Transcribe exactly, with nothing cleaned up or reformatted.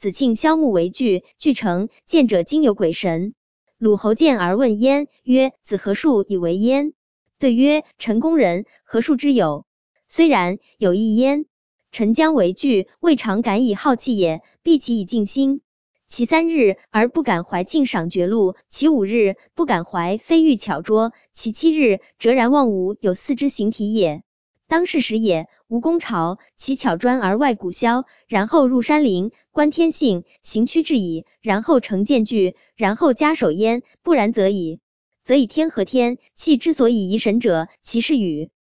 子庆萧木为具，具成，见者今有鬼神。鲁侯见而问焉，曰：子何术以为焉？对曰：陈宫人，何术之有？虽然，有一焉。臣将为惧，未尝敢以好气也，必其以静心。其三日而不敢怀庆赏绝路，其五日不敢怀飞玉巧拙，其七日哲然望吾有四之形体也。当是时也，吴公朝，其巧专而外古消，然后入山林，观天性，行趋至矣，然后成见据，然后加守焉，不然则以则以天合天，气之所以疑神者，其是与